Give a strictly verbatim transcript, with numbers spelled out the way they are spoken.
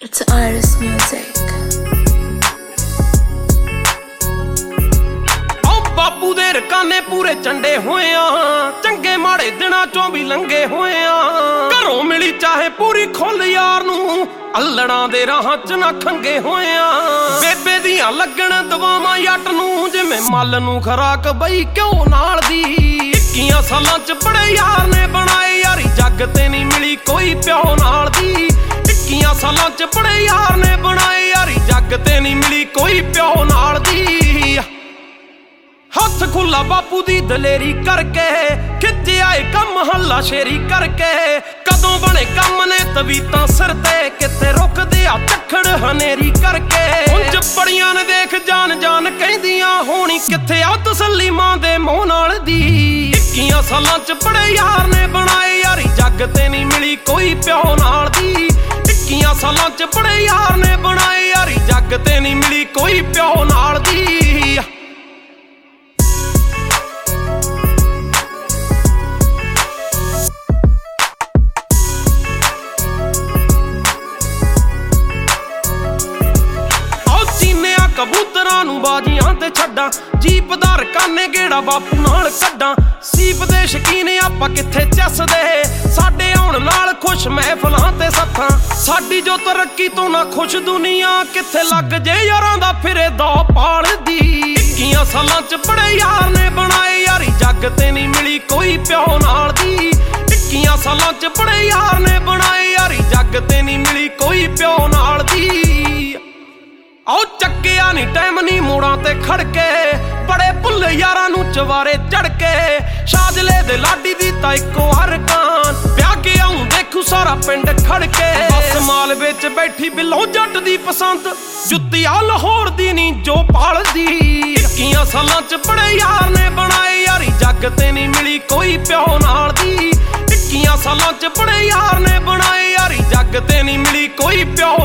It's artist music. ਬਾਪੂ ਦੇ ਰਕਾਨੇ ਪੂਰੇ ਚੰਡੇ ਹੋਏ ਆ, ਚੰਗੇ ਮਾੜੇ ਦਿਨਾਂ ਚੋਂ ਵੀ ਲੰਘੇ ਹੋਏ ਆ। ਘਰੋਂ ਮਿਲੀ ਚਾਹੇ ਪੂਰੀ ਖੁੱਲ ਯਾਰ ਨੂੰ, ਅਲੜਾਂ ਦੇ ਰਾਹਾਂ ਚ ਨਾ ਖੰਗੇ ਹੋਏ ਆ। ਬੇਬੇ ਦੀਆਂ ਲੱਗਣ ਦਵਾਵਾਂ ਜੱਟ ਨੂੰ, ਜਿਵੇਂ ਮੱਲ ਨੂੰ ਖਰਾਕ ਬਈ ਕਿਉਂ ਨਾਲ ਦੀ। ਇੱਕੀਆਂ ਸਾਲਾਂ ਚ ਬੜੇ ਯਾਰ ਨੇ ਬਣਾਏ ਯਾਰੀ, ਜੱਗ ਤੇ ਨਹੀਂ ਮਿਲੀ ਕੋਈ ਪਿਓ ਨਾਲ ਦੀ। ਇੱਕੀਆਂ ਸਾਲਾਂ ਚ ਬੜੇ ਯਾਰ ਨੇ ਬਣਾਏ ਯਾਰੀ, ਜੱਗ ਤੇ ਨਹੀਂ ਮਿਲੀ ਕੋਈ ਪਿਓ ਨਾਲ ਦੀ। ਹੱਥ ਖੁੱਲਾ ਬਾਪੂ ਦੀ ਦਲੇਰੀ ਕਰਕੇ, ਖਿੱਚਿਆ ਏ ਕੰਮ ਹੱਲਾ ਸ਼ੇਰੀ ਕਰਕੇ। ਕਦੋਂ ਬਣੇ ਕੰਮ ਨੇ ਤਵੀਤਾਂ ਸਿਰ ਤੇ, ਕਿੱਥੇ ਰੁਕਦੇ ਆ ਝੱਖੜ ਹਨੇਰੀ ਕਰਕੇ। ਉਂਝ ਬੜੀਆਂ ਨੇ ਦੇਖ ਜਾਨ ਜਾਨ ਕਹਿੰਦੀਆਂ, ਹੋਣੀ ਕਿੱਥੇ ਆ ਤਸੱਲੀ ਮਾਂ ਦੇ ਮੂੰਹ ਨਾਲ ਦੀ। ਇੱਕੀਆਂ ਸਾਲਾਂ ਚ ਬੜੇ ਯਾਰ ਨੇ ਬਣਾਏ ਯਾਰੀ, ਜੱਗ ਤੇ ਨਹੀਂ ਮਿਲੀ ਕੋਈ ਪਿਓ ਨਾਲ ਦੀ। ਇੱਕੀਆਂ ਸਾਲਾਂ ਚ ਬੜੇ ਯਾਰ ਨੇ ਬਣਾਏ ਯਾਰੀ, ਜੱਗ ਤੇ ਨਹੀਂ ਮਿਲੀ ਕੋਈ ਪਿਓ ਨਾਲ ਦੀ। ਕਬੂਤਰਾਂ ਨੂੰ ਬਾਜੀਆਂ ਤੇ ਛੱਡਾਂ, ਜੀਪ ਦਾ ਰਕਾਨੇ ਗੇੜਾ ਬਾਪੂ ਨਾਲ ਕੱਢਾਂ। ਸੀਪ ਦੇ ਸ਼ਕੀਨ ਆਪਾਂ ਕਿੱਥੇ ਚੱਸਦੇ, ਸਾਡੇ ਆਉਣ ਨਾਲ ਖੁਸ਼ ਮਹਿਫਲਾਂ ਤੇ ਸੱਥਾਂ। ਸਾਡੀ ਜੋ ਤਰੱਕੀ ਤੋਂ ਨਾ ਖੁਸ਼ ਦੁਨੀਆ, ਕਿੱਥੇ ਲੱਗ ਜੇ ਯਾਰਾਂ ਦਾ ਫਿਰੇ ਦੋ ਪਾਲਦੀ। ਇੱਕੀਆਂ ਸਾਲਾਂ ਚ ਬੜੇ ਯਾਰ ਨੇ ਬਣਾਏ ਯਾਰੀ, ਜੱਗ ਤੇ ਨਹੀਂ ਮਿਲੀ ਕੋਈ ਪਿਓ ਨਾਲ ਦੀ। ਇੱਕੀਆਂ ਸਾਲਾਂ ਚ ਬੜੇ ਯਾਰ ਨੇ ਬਣਾਏ ਯਾਰੀ, ਜੱਗ ਤੇ ਨਹੀਂ ਮਿਲੀ ਕੋਈ ਪਿਓ ਨਾਲ ਦੀ। ਆਓ ਚੱਕਿਆ ਨੀ ਟਾਈਮ ਨੀ ਮੋੜਾਂ ਤੇ ਖੜਕੇ, ਬੜੇ ਭੁੱਲੇ ਯਾਰਾਂ ਨੂੰ ਚਵਾਰੇ ਚੜ ਕੇ। ਸ਼ਾਜਲੇ ਦੇ ਲਾਡੀ ਦੀ ਤਾਂ ਇੱਕੋ ਹਰਕਾਨ, ਵਿਆਹ ਕੇ ਆਉਂ ਦੇਖੂ ਸਾਰਾ ਪਿੰਡ ਖੜ ਕੇ। ਬਸ ਮਾਲ ਵਿੱਚ ਬੈਠੀ ਬਿੱਲੋ ਜੱਟ ਦੀ ਪਸੰਦ, ਜੁੱਤੀ ਆ ਲਾਹੌਰ ਦੀ ਨੀ ਜੋ ਪਾਲਦੀ। ਇੱਕੀਆਂ ਸਾਲਾਂ ਚ ਬੜੇ ਯਾਰ ਨੇ ਬਣਾਏ ਯਾਰੀ, ਜੱਗ ਤੇ ਨਹੀਂ ਮਿਲੀ ਕੋਈ ਪਿਓ ਨਾਲ ਦੀ। ਇੱਕੀਆਂ ਸਾਲਾਂ ਚ ਬੜੇ ਯਾਰ ਨੇ ਬਣਾਏ ਯਾਰੀ, ਜੱਗ ਤੇ ਨਹੀਂ ਮਿਲੀ ਕੋਈ ਪਿਓ